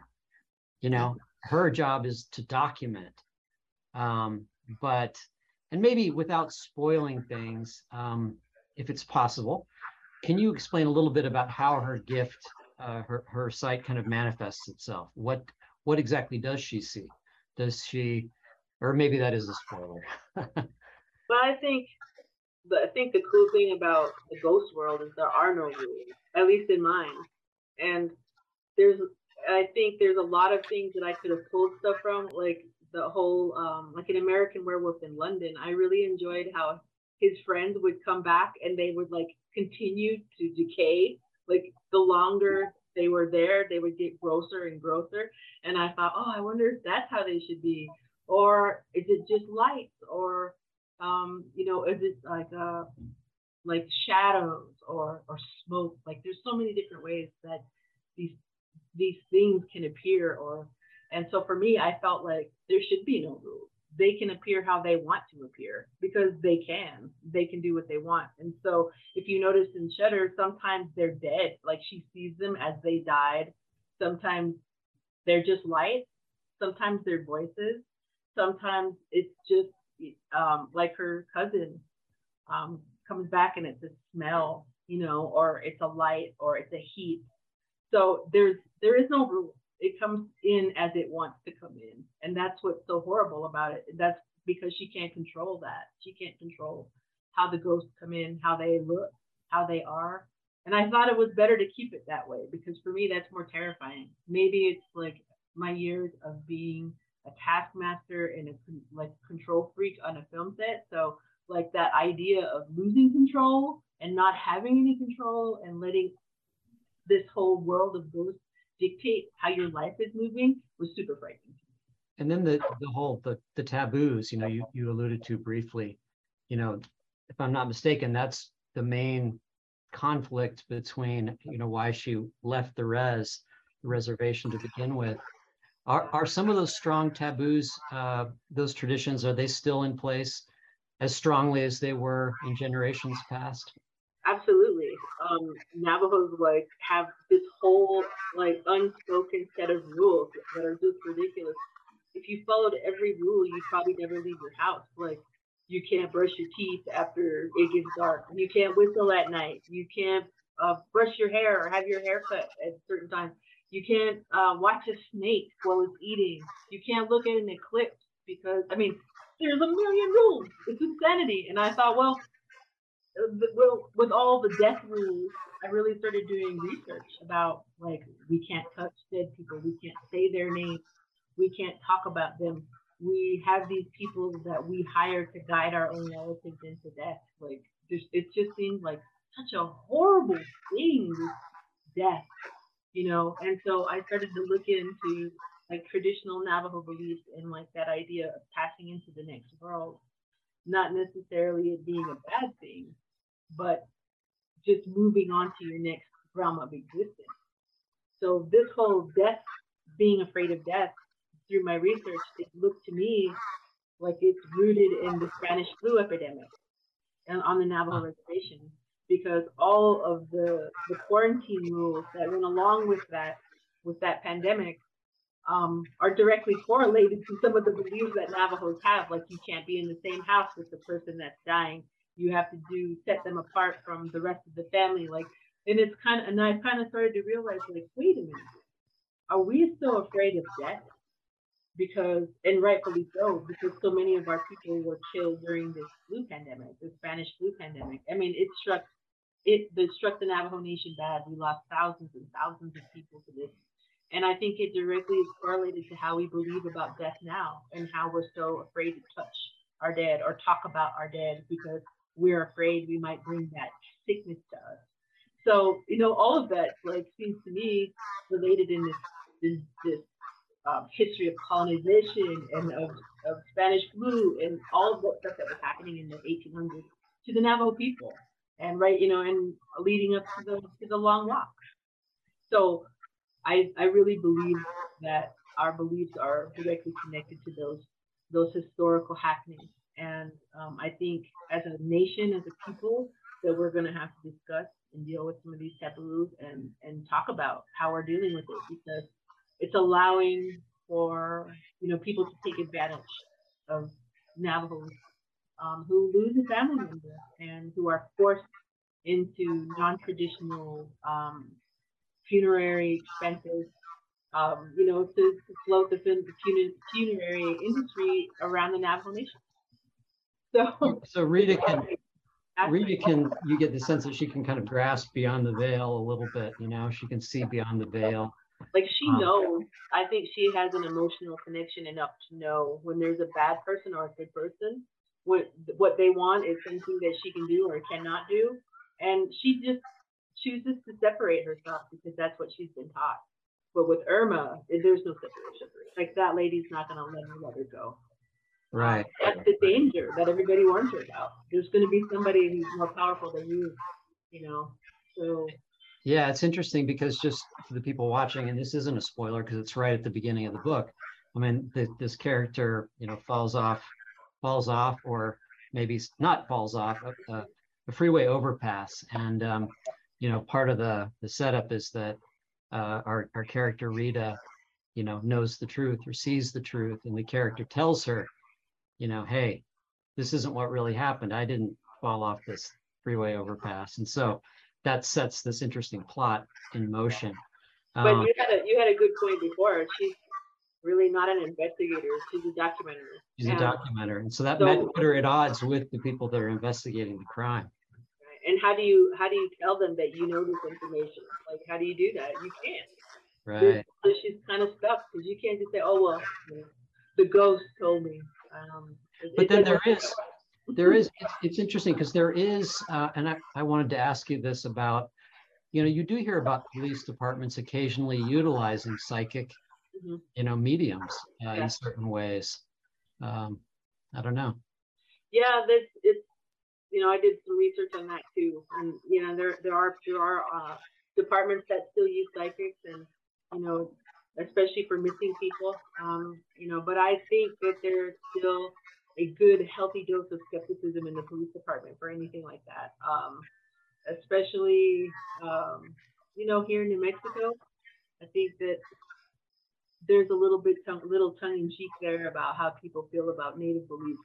Her job is to document. And maybe without spoiling things, if it's possible, can you explain a little bit about how her gift, her sight kind of manifests itself? What exactly does she see? Does she, or maybe that is a spoiler. Well, I think the cool thing about the ghost world is there are no rules, at least in mine. And I think there's a lot of things that I could have pulled stuff from, like the whole, like an American Werewolf in London. I really enjoyed how his friends would come back and they would like continue to decay. Like the longer they were there, they would get grosser and grosser. And I thought, oh, I wonder if that's how they should be. Or is it just lights? Or, is it like shadows or smoke? Like there's so many different ways that these things can appear. And so for me, I felt like there should be no rules. They can appear how they want to appear because they can do what they want. And so if you notice in Shudder, sometimes they're dead, like she sees them as they died. Sometimes they're just lights. Sometimes they're voices. Sometimes it's just like her cousin comes back and it's a smell, or it's a light or it's a heat. So there is no rule. It comes in as it wants to come in. And that's what's so horrible about it. That's because she can't control that. She can't control how the ghosts come in, how they look, how they are. And I thought it was better to keep it that way because for me, that's more terrifying. Maybe it's like my years of being a taskmaster and a control freak on a film set. So like that idea of losing control and not having any control and letting this whole world of ghosts dictate how your life is moving was super frightening. And then the whole the taboos, you alluded to briefly, if I'm not mistaken, that's the main conflict between, why she left the reservation to begin with. Are some of those strong taboos, those traditions, are they still in place as strongly as they were in generations past? Absolutely. Navajos have this whole unspoken set of rules that are just ridiculous. If you followed every rule, you'd probably never leave your house. Like you can't brush your teeth after it gets dark. You can't whistle at night. You can't brush your hair or have your hair cut at certain times. You can't watch a snake while it's eating. You can't look at an eclipse because, there's a million rules. It's insanity. And I thought, well, with all the death rules, I really started doing research about we can't touch dead people. We can't say their names. We can't talk about them. We have these people that we hire to guide our own relatives into death. It just seems like such a horrible thing, this death, And so I started to look into traditional Navajo beliefs and that idea of passing into the next world, not necessarily it being a bad thing, but just moving on to your next realm of existence. So this whole death, being afraid of death, through my research, it looked to me like it's rooted in the Spanish flu epidemic and on the Navajo reservation, because all of the quarantine rules that went along with that pandemic are directly correlated to some of the beliefs that Navajos have. Like you can't be in the same house with the person that's dying. You have to set them apart from the rest of the family. And I've kind of started to realize, wait a minute, are we still afraid of death? Because, and rightfully so, because so many of our people were killed during this flu pandemic, the Spanish flu pandemic. It struck the Navajo Nation bad. We lost thousands and thousands of people to this. And I think it directly is correlated to how we believe about death now and how we're so afraid to touch our dead or talk about our dead because we're afraid we might bring that sickness to us. So, all of that like seems to me related in this history of colonization and of Spanish flu and all of that stuff that was happening in the 1800s to the Navajo people, and and leading up to the long walk. So I really believe that our beliefs are directly connected to those historical happenings, and I think as a nation, as a people, that we're going to have to discuss and deal with some of these taboos and talk about how we're dealing with it, because it's allowing for people to take advantage of Navajos who lose a family member and who are forced into non-traditional funerary expenses, to float the funerary industry around the Navajo Nation. So Rita can, you get the sense that she can kind of grasp beyond the veil a little bit, she can see beyond the veil. Like she knows, I think she has an emotional connection enough to know when there's a bad person or a good person, what they want is something that she can do or cannot do. And she just chooses to separate herself because that's what she's been taught. But with Irma, there's no separation. Like that lady's not going to let her go. Right. That's the danger that everybody warns her about. There's going to be somebody who's more powerful than you, so. Yeah, it's interesting because just for the people watching, and this isn't a spoiler because it's right at the beginning of the book. I mean, this character, falls off, or maybe not falls off a freeway overpass. And, part of the setup is that our character Rita, knows the truth or sees the truth. And the character tells her, hey, this isn't what really happened. I didn't fall off this freeway overpass. And so that sets this interesting plot in motion. But you had a good point before. She's really not an investigator. She's a documenter. She's a documenter. And so that put her at odds with the people that are investigating the crime. And how do you tell them that you know this information? Like, how do you do that? You can't. Right. So she's kind of stuck because you can't just say, "Oh well, the ghost told me." But then there is. It's interesting because there is, and I wanted to ask you this about, you do hear about police departments occasionally utilizing psychic, mediums in certain ways. I don't know. Yeah, it's. I did some research on that too, and there are departments that still use psychics, and especially for missing people, but I think that there's still a good healthy dose of skepticism in the police department for anything like that, especially here in New Mexico. I think that there's a little tongue in cheek there about how people feel about Native beliefs,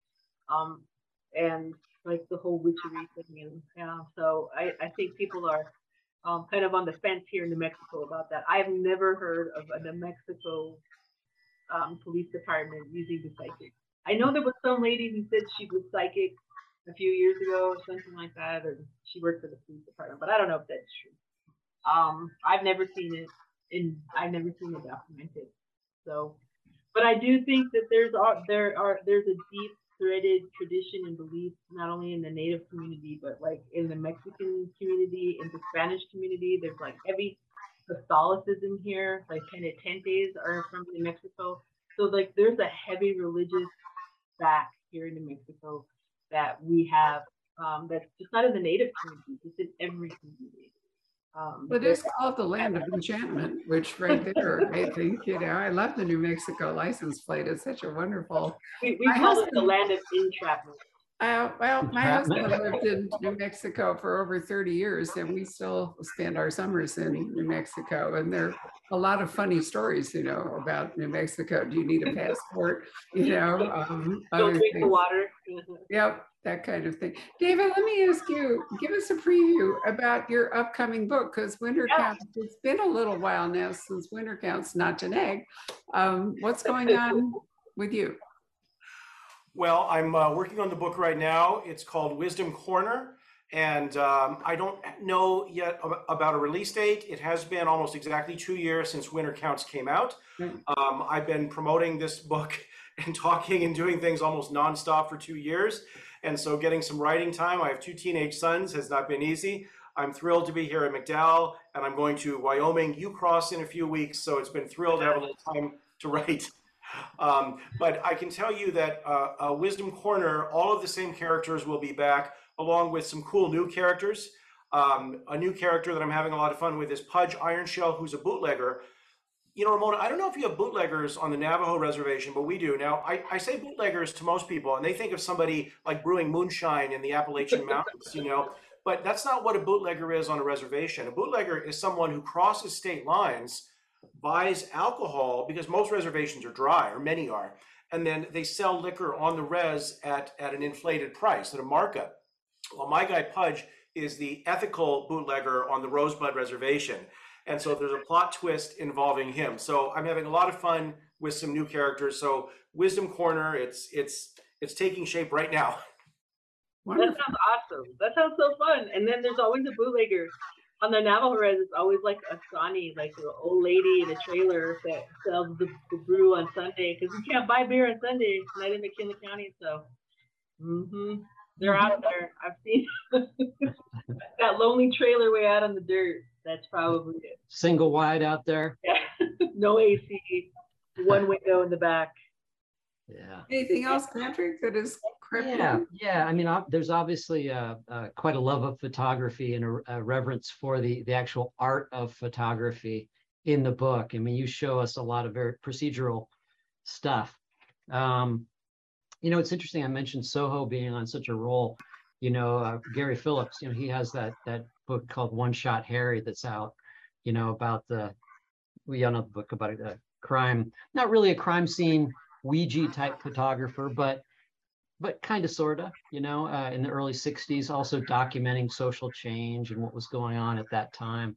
and like the whole witchery thing, and so I think people are kind of on the fence here in New Mexico about that. I've never heard of a New Mexico police department using the psychic. I know there was some lady who said she was psychic a few years ago or something like that, or she worked for the police department, but I don't know if that's true. I've never seen it, and I've never seen it documented. So, but I do think that there's a deep threaded tradition and belief, not only in the Native community, but like in the Mexican community, in the Spanish community. There's like heavy Catholicism here, like penitentes are from New Mexico. So like there's a heavy religious back here in New Mexico that we have, that's just not in the Native community, it's in every community. But it's called the land of enchantment, which right there, I think, I love the New Mexico license plate. It's such a wonderful. We call it the land of entrapment. Well, my husband lived in New Mexico for over 30 years, and we still spend our summers in New Mexico. And there are a lot of funny stories, about New Mexico. Do you need a passport? Don't drink the water. Yep, that kind of thing. David, let me ask you, give us a preview about your upcoming book, because Winter Counts, it's been a little while now since Winter Counts Not an Egg. What's going on with you? Well, I'm working on the book right now. It's called Wisdom Corner, And I don't know yet about a release date. It has been almost exactly 2 years since Winter Counts came out. I've been promoting this book and talking and doing things almost nonstop for 2 years. And so getting some writing time, I have 2 teenage sons, has not been easy. I'm thrilled to be here at MacDowell, and I'm going to Wyoming Ucross in a few weeks. So it's been thrilled to have a little time to write. But I can tell you that Wisdom Corner, all of the same characters will be back, along with some cool new characters. A new character that I'm having a lot of fun with is Pudge Ironshell, who's a bootlegger. You know, Ramona, I don't know if you have bootleggers on the Navajo reservation, but we do. Now, I say bootleggers to most people, and they think of somebody like brewing moonshine in the Appalachian Mountains, you know, but that's not what a bootlegger is on a reservation. A bootlegger is someone who crosses state lines, buys alcohol, because most reservations are dry, or many are, and then they sell liquor on the res at an inflated price, at a markup. Well, my guy Pudge is the ethical bootlegger on the Rosebud Reservation. And so there's a plot twist involving him. So I'm having a lot of fun with some new characters. So Wisdom Corner, it's taking shape right now. Wonderful. That sounds awesome. That sounds so fun. And then there's always a bootlegger. On the Navajo res, it's always like a Sani, like an old lady in a trailer that sells the brew on Sunday, because you can't buy beer on Sunday, not in McKinley County. So they're out there. I've seen that lonely trailer way out on the dirt. That's probably it. Single wide out there. Yeah. No AC, one window in the back. Yeah. Anything else, Patrick, that is crept in? Yeah. I mean, there's obviously quite a love of photography and a reverence for the actual art of photography in the book. I mean, you show us a lot of very procedural stuff. You know, it's interesting. I mentioned Soho being on such a roll. You know, Gary Phillips, you know, he has that book called One Shot Harry that's out, you know, about we all know the book about a crime, not really a crime scene Ouija type photographer, but kind of, sort of, you know, in the early 60s, also documenting social change and what was going on at that time.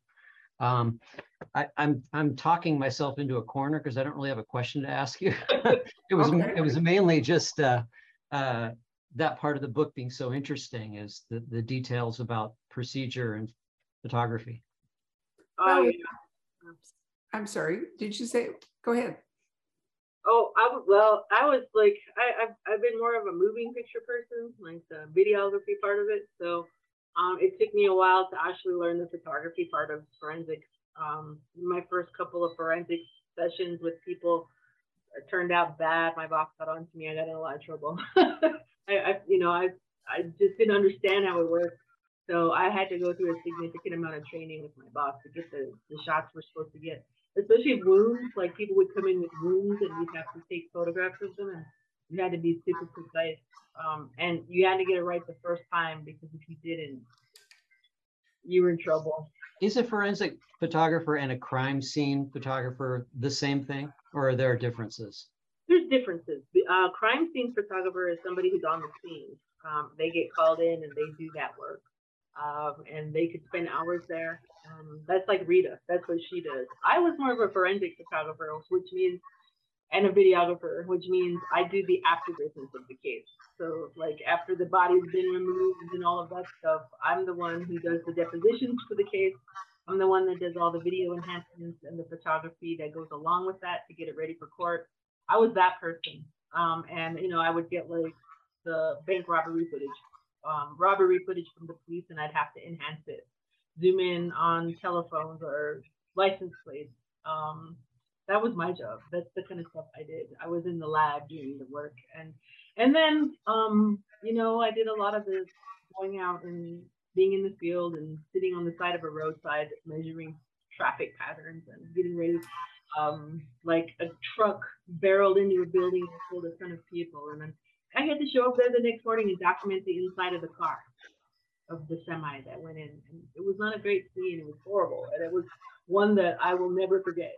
I'm talking myself into a corner because I don't really have a question to ask you. It was mainly just that part of the book being so interesting is the details about procedure and photography. Oh, yeah. I'm sorry. Did you say? Go ahead. Oh, I was like, I've been more of a moving picture person, like the videography part of it. So it took me a while to actually learn the photography part of forensics. My first couple of forensic sessions with people turned out bad. My boss got on to me. I got in a lot of trouble. I just didn't understand how it worked. So I had to go through a significant amount of training with my boss to get the shots we're supposed to get. Especially wounds, like people would come in with wounds and we'd have to take photographs of them, and you had to be super precise. And you had to get it right the first time, because if you didn't, you were in trouble. Is a forensic photographer and a crime scene photographer the same thing, or are there differences? There's differences. Crime scene photographer is somebody who's on the scene. They get called in and they do that work. And they could spend hours there. That's like Rita. That's what she does. I was more of a forensic photographer, which means, and a videographer, which means I do the after business of the case. So like after the body's been removed and all of that stuff, I'm the one who does the depositions for the case. I'm the one that does all the video enhancements and the photography that goes along with that to get it ready for court. I was that person. And you know, I would get like the bank robbery footage from the police, and I'd have to enhance it, zoom in on telephones or license plates. That was my job. That's the kind of stuff I did. I was in the lab doing the work, and then you know, I did a lot of the going out and being in the field and sitting on the side of a roadside measuring traffic patterns and getting ready. Like a truck barreled into a building and killed a ton of people, and then I had to show up there the next morning and document the inside of the car of the semi that went in. And it was not a great scene. It was horrible. And it was one that I will never forget.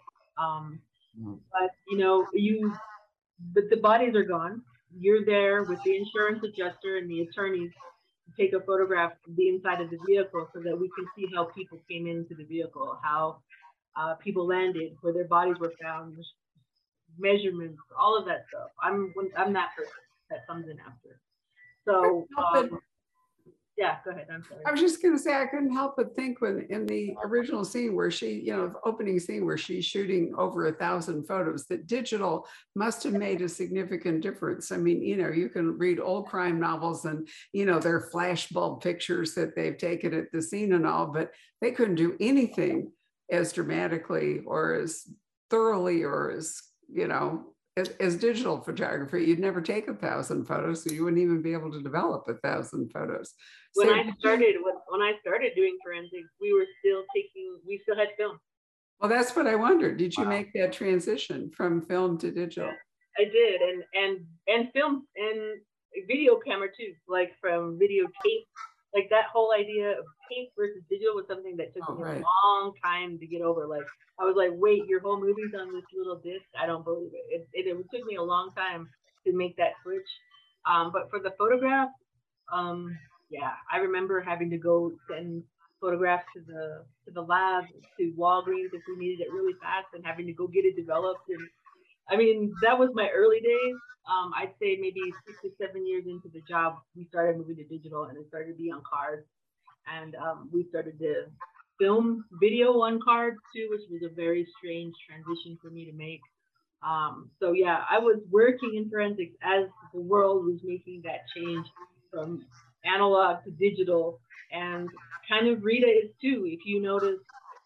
But, you know, but the bodies are gone. You're there with the insurance adjuster and the attorneys to take a photograph of the inside of the vehicle so that we can see how people came into the vehicle, how people landed, where their bodies were found, measurements, all of that stuff. I'm that person that comes in after. So Yeah, go ahead. I'm sorry. I was just going to say, I couldn't help but think when in the original scene where she, the opening scene where she's shooting over 1,000 photos, that digital must have made a significant difference. I mean, you can read old crime novels and, they're flashbulb pictures that they've taken at the scene and all, but they couldn't do anything as dramatically or as thoroughly or as, as digital photography. You'd never take 1,000 photos, so you wouldn't even be able to develop 1,000 photos. When So I started doing forensics, we still had film. well, that's what I wondered. Did you make that transition from film to digital? I did, and film and video camera too, like from videotape. Like that whole idea of tape versus digital was something that took me a long time to get over. Like I was like, wait, your whole movie's on this little disc? I don't believe it. It took me a long time to make that switch. But for the photograph, yeah, I remember having to go send photographs to the lab, to Walgreens if we needed it really fast, and having to go get it developed. And I mean, that was my early days. I'd say maybe 6 to 7 years into the job, we started moving to digital, and it started to be on cards. And we started to film video on cards too, which was a very strange transition for me to make. So yeah, I was working in forensics as the world was making that change from analog to digital, and kind of Rita is too. If you notice,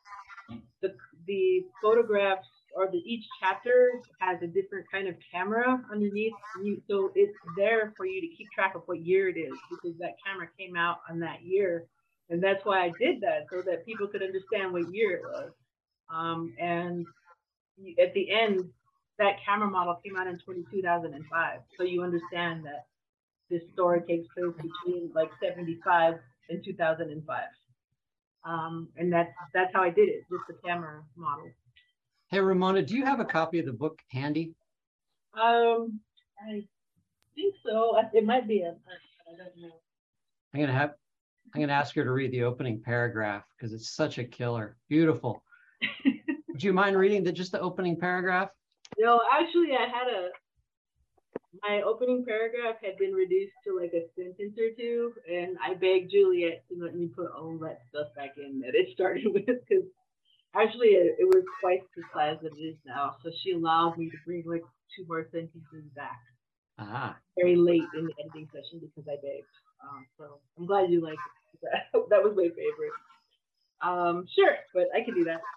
the photographs or each chapter has a different kind of camera underneath you, so it's there for you to keep track of what year it is, because that camera came out on that year, and that's why I did that, so that people could understand what year it was. And at the end, that camera model came out in 2005, so you understand that this story takes place between like 75 and 2005. And that's how I did it, with the camera model. Hey, Ramona, do you have a copy of the book handy? I think so. It might be I don't know. I'm gonna ask her to read the opening paragraph because it's such a killer. Beautiful. Would you mind reading just the opening paragraph? No, actually, my opening paragraph had been reduced to like a sentence or two, and I begged Juliet to let me put all that stuff back in that it started with, because actually it was twice the size that it is now. So she allowed me to bring like 2 more sentences back. Very late in the editing session because I begged. So I'm glad you liked it. That was my favorite. Sure, but I can do that.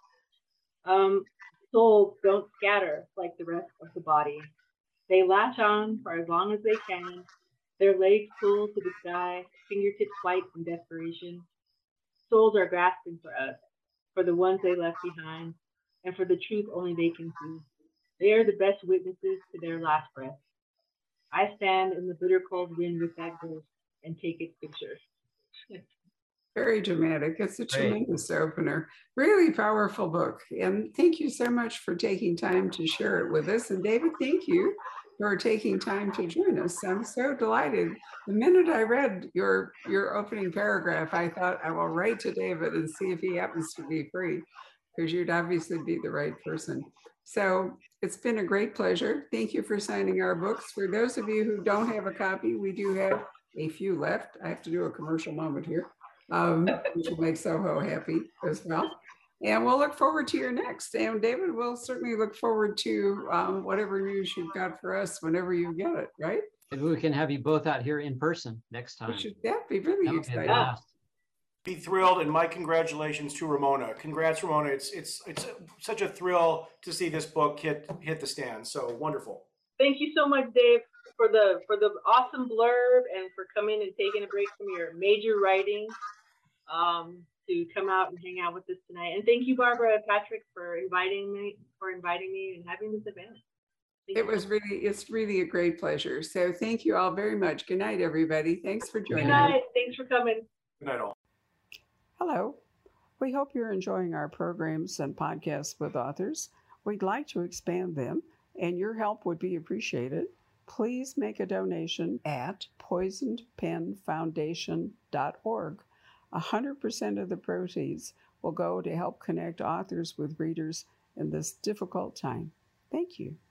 Souls don't scatter like the rest of the body. They latch on for as long as they can, their legs pull to the sky, fingertips white in desperation. Souls are grasping for us, for the ones they left behind, and for the truth only they can see. They are the best witnesses to their last breath. I stand in the bitter cold wind with that ghost and take its picture. Very dramatic. It's a tremendous opener. Really powerful book. And thank you so much for taking time to share it with us. And David, thank you for taking time to join us. I'm so delighted. The minute I read your opening paragraph, I thought I will write to David and see if he happens to be free, because you'd obviously be the right person. So it's been a great pleasure. Thank you for signing our books. For those of you who don't have a copy, we do have a few left. I have to do a commercial moment here, which will make Soho happy as well. And we'll look forward to your next. And David, we'll certainly look forward to whatever news you've got for us whenever you get it, right? Maybe we can have you both out here in person next time. That'd be really exciting. Be thrilled, and my congratulations to Ramona. Congrats, Ramona. It's such a thrill to see this book hit the stand. So wonderful. Thank you so much, Dave, for the awesome blurb and for coming and taking a break from your major writing to come out and hang out with us tonight. And thank you, Barbara and Patrick, for inviting me and having this event. It's really a great pleasure. So thank you all very much. Good night, everybody. Thanks for joining us. Good night. Thanks for coming. Good night, all. Hello. We hope you're enjoying our programs and podcasts with authors. We'd like to expand them, and your help would be appreciated. Please make a donation at poisonedpenfoundation.org. 100% of the proceeds will go to help connect authors with readers in this difficult time. Thank you.